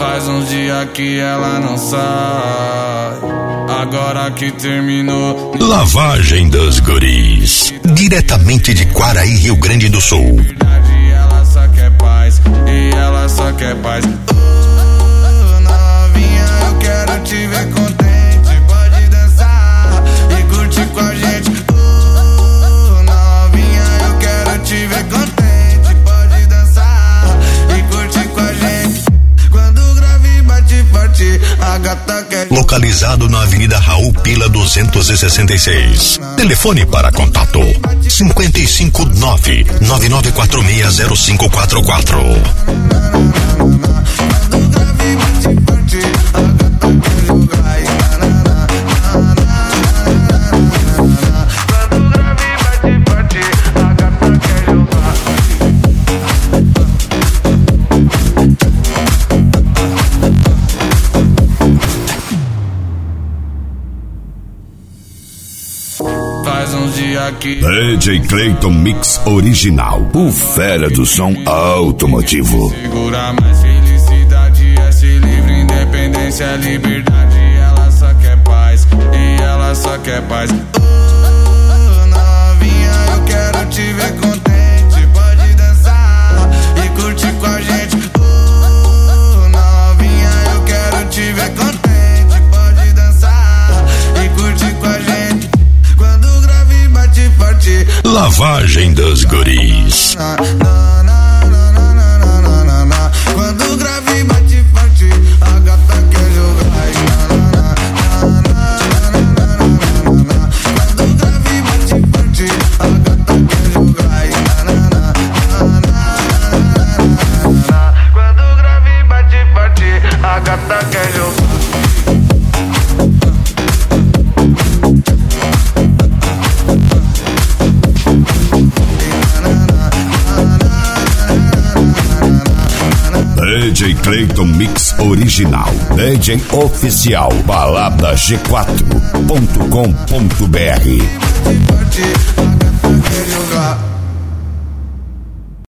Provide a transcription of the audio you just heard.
Faz uns dias que ela não sai, agora que terminou. Lavagem dos Guris, diretamente de Quaraí, Rio Grande do Sul. Ela só quer paz, e ela só quer paz. Novinha, eu quero te ver contente. Pode dançar e curtir com a gente. Novinha, eu quero te ver contente. Pode dançar e curtir com a gente. Quando o grave bate forte, a gata quer. Localizado na Avenida Raul Pila 266. Telefone para contato 559-9946-0544. DJ Clayton Mix Original, o fera do som automotivo. Segura mais felicidade, é ser livre, independência, liberdade. Ela só quer paz, e ela só quer paz. Novinha, eu quero te ver contente. Pode dançar e curtir com a gente. Novinha, eu quero te ver contente. Pode dançar e curtir com a gente. Lavagem dos Guris. Quando o grave bate forte, a gata quer jogar. Quando o grave bate forte, a gata quer jogar. Quando o grave bate forte, a gata quer jogar. DJ Clayton Mix Original, DJ oficial, balada G4.com.br.